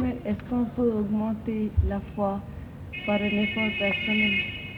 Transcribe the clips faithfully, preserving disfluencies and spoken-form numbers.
Mais est-ce qu'on peut augmenter la foi par un effort personnel?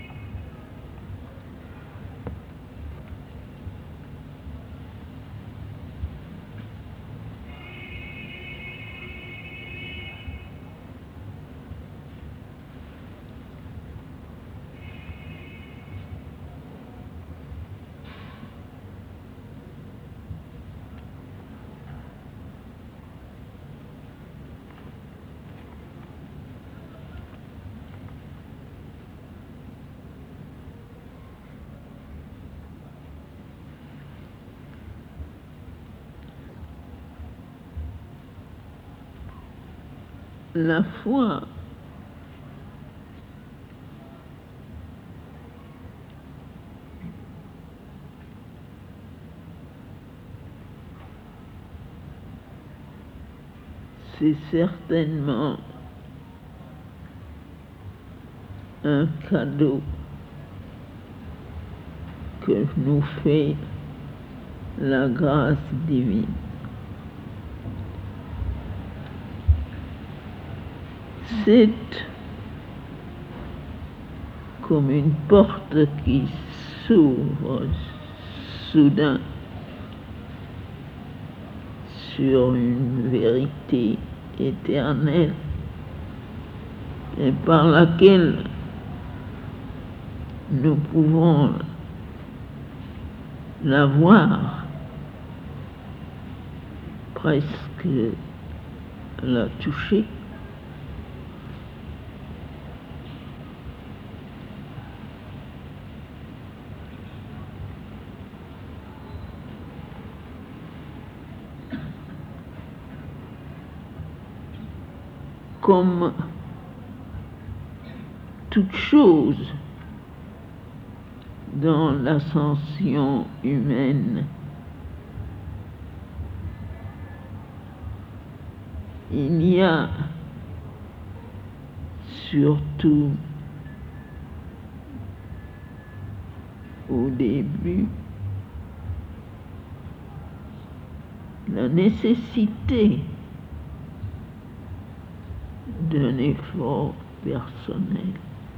La foi c'est certainement un cadeau que nous fait la grâce divine. C'est comme une porte qui s'ouvre soudain sur une vérité éternelle et par laquelle nous pouvons la voir, presque la toucher. Comme toute chose dans l'ascension humaine, il y a surtout au début la nécessité d'un effort personnel.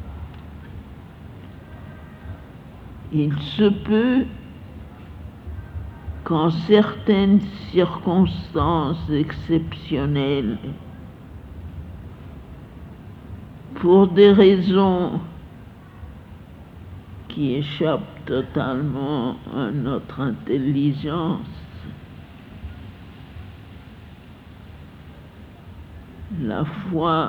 Il se peut qu'en certaines circonstances exceptionnelles, pour des raisons qui échappent totalement à notre intelligence, la foi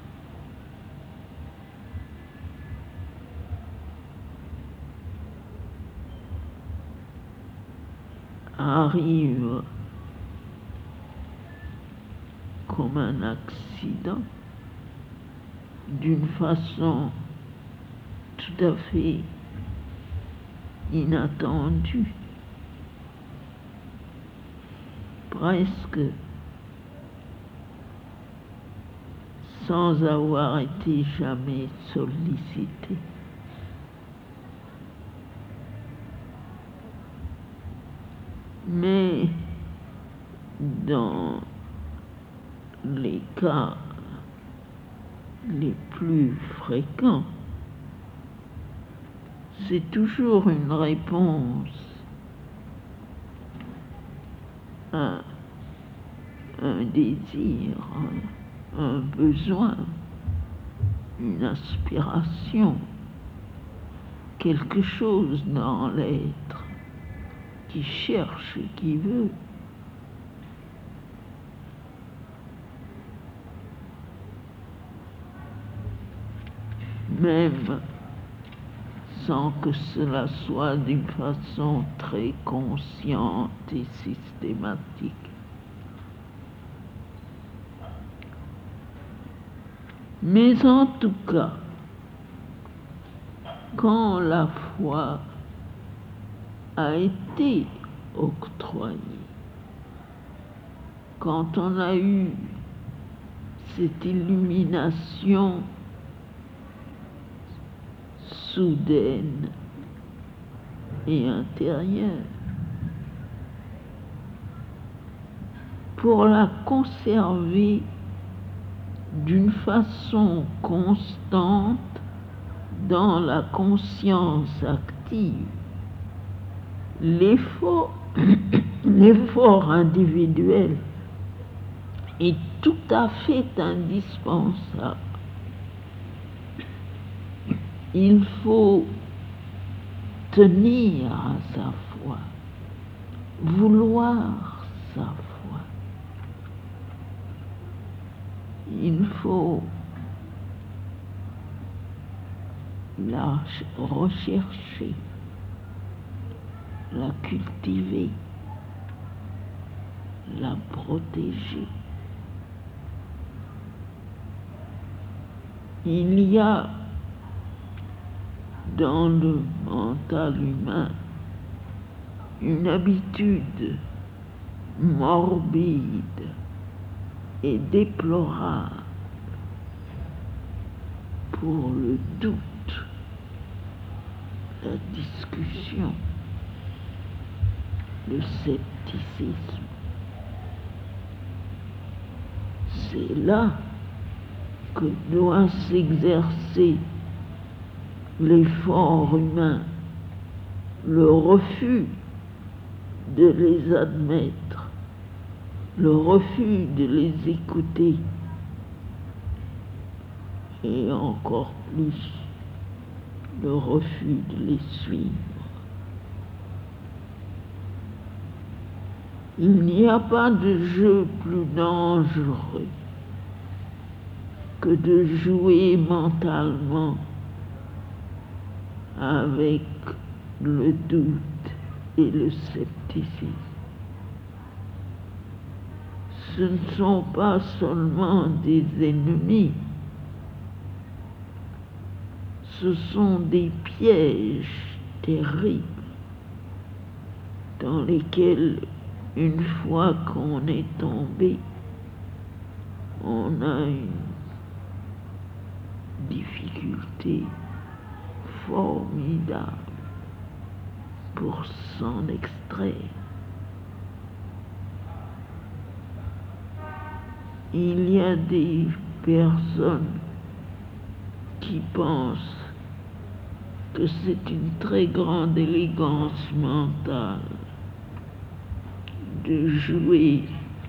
arrive comme un accident, d'une façon tout à fait inattendue, presque sans avoir été jamais sollicité. Mais dans les cas les plus fréquents, c'est toujours une réponse à un désir, un besoin, une aspiration, quelque chose dans l'être qui cherche, qui veut. Même sans que cela soit d'une façon très consciente et systématique. Mais en tout cas, quand la foi a été octroyée, quand on a eu cette illumination soudaine et intérieure, pour la conserver d'une façon constante dans la conscience active. L'effort, l'effort individuel est tout à fait indispensable. Il faut tenir à sa foi, vouloir sa foi. Il faut la rechercher, la cultiver, la protéger. Il y a dans le mental humain une habitude morbide et déplorable pour le doute, la discussion, le scepticisme. C'est là que doit s'exercer l'effort humain, le refus de les admettre, le refus de les écouter, et encore plus le refus de les suivre. Il n'y a pas de jeu plus dangereux que de jouer mentalement avec le doute et le scepticisme. Ce ne sont pas seulement des ennemis, ce sont des pièges terribles dans lesquels, une fois qu'on est tombé, on a une difficulté formidable pour s'en extraire. Il y a des personnes qui pensent que c'est une très grande élégance mentale de jouer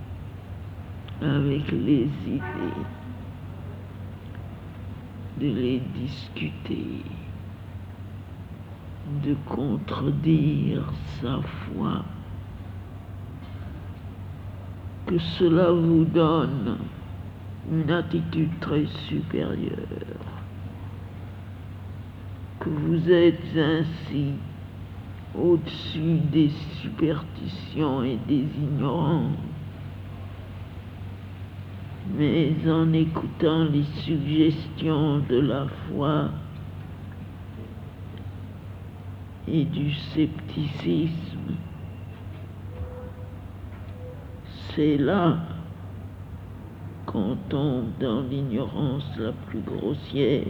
avec les idées, de les discuter, de contredire sa foi, que cela vous donne une attitude très supérieure, que vous êtes ainsi au-dessus des superstitions et des ignorances. Mais en écoutant les suggestions de la foi et du scepticisme, c'est là qu'on tombe dans l'ignorance la plus grossière.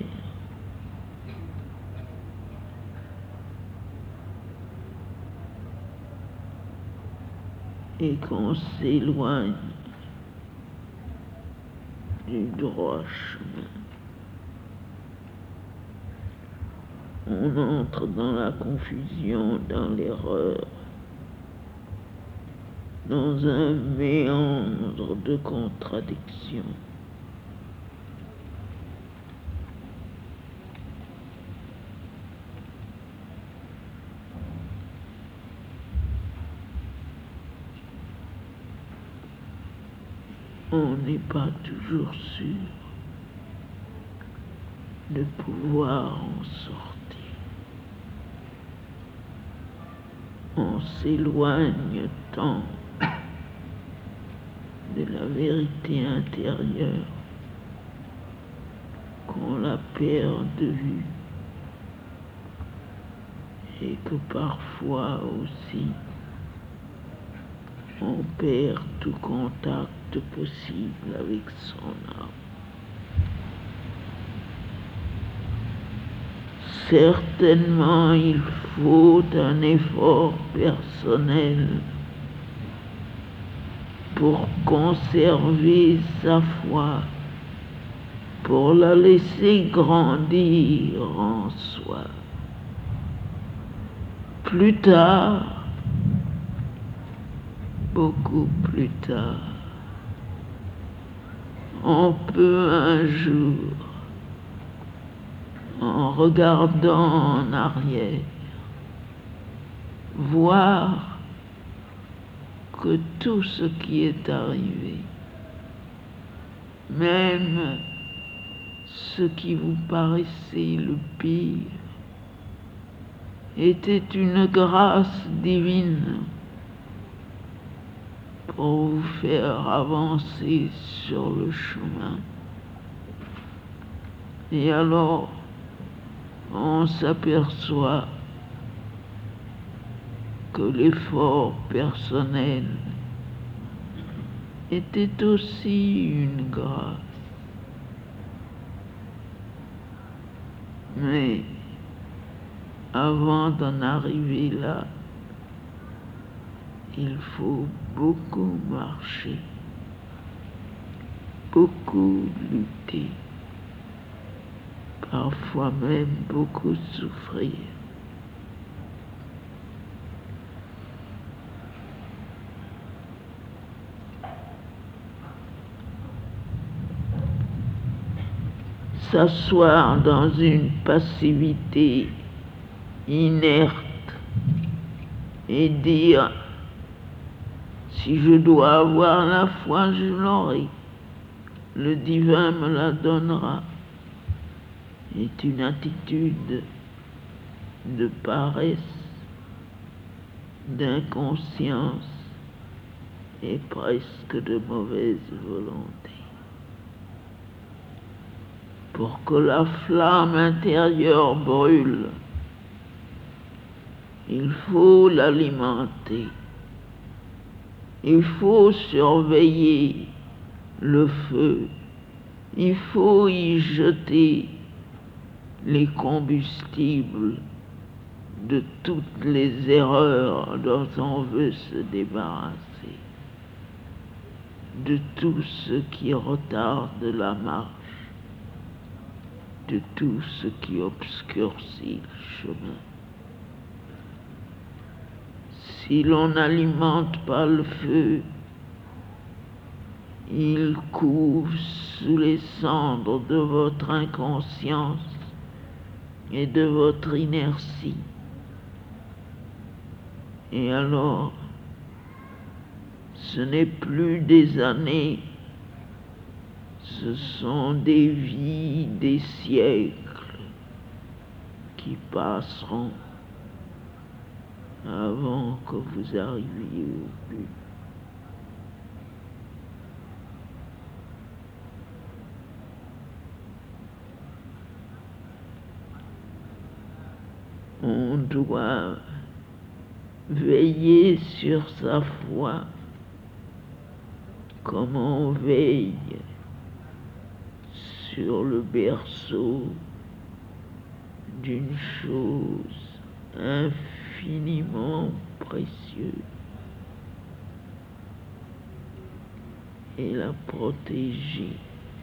Et qu'on s'éloigne du droit chemin. On entre dans la confusion, dans l'erreur, dans un méandre de contradictions. On n'est pas toujours sûr de pouvoir en sortir. On s'éloigne tant de la vérité intérieure qu'on la perd de vue et que parfois aussi on perd tout contact possible avec son âme. Certainement, il faut un effort personnel pour conserver sa foi pour la laisser grandir en soi. Plus tard, beaucoup plus tard, on peut un jour, en regardant en arrière, voir que tout ce qui est arrivé, même ce qui vous paraissait le pire, était une grâce divine pour vous faire avancer sur le chemin. Et alors, on s'aperçoit que l'effort personnel était aussi une grâce. Mais avant d'en arriver là, il faut beaucoup marcher, beaucoup lutter, parfois même beaucoup souffrir. S'asseoir dans une passivité inerte et dire « si je dois avoir la foi, je l'aurai, le divin me la donnera » est une attitude de paresse, d'inconscience et presque de mauvaise volonté. Pour que la flamme intérieure brûle, il faut l'alimenter. Il faut surveiller le feu. Il faut y jeter les combustibles de toutes les erreurs dont on veut se débarrasser, de tout ce qui retarde la marche, de tout ce qui obscurcit le chemin. Si l'on n'alimente pas le feu, il couve sous les cendres de votre inconscience et de votre inertie. Et alors, ce n'est plus des années, ce sont des vies, des siècles qui passeront avant que vous arriviez au but. On doit veiller sur sa foi comme on veille sur le berceau d'une chose infiniment précieuse et la protéger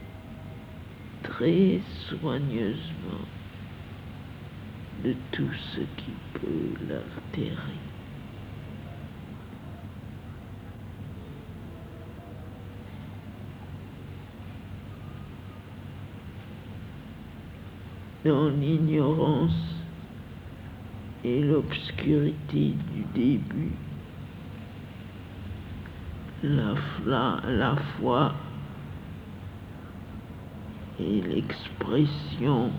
très soigneusement de tout ce qui peut l'altérer. Dans l'ignorance et l'obscurité du début, la, fla, la foi est l'expression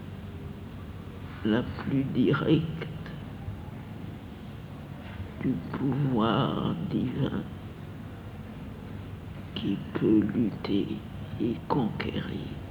la plus directe du pouvoir divin qui peut lutter et conquérir.